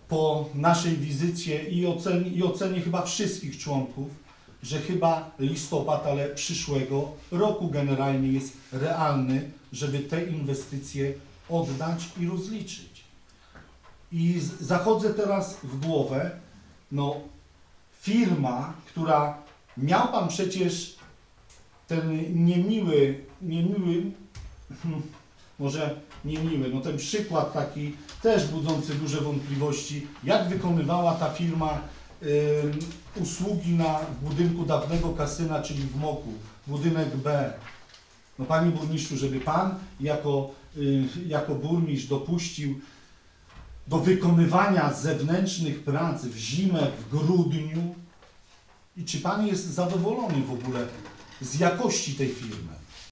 po naszej wizycie i ocenie chyba wszystkich członków, że chyba listopad, ale przyszłego roku generalnie jest realny, żeby te inwestycje oddać i rozliczyć. I zachodzę teraz w głowę, no firma, która miał pan przecież ten może niemiły, no ten przykład taki też budzący duże wątpliwości, jak wykonywała ta firma usługi na budynku dawnego kasyna, czyli w Moku, budynek B. No panie burmistrzu, żeby pan jako burmistrz dopuścił do wykonywania zewnętrznych prac w zimę, w grudniu i czy pan jest zadowolony w ogóle z jakości tej firmy?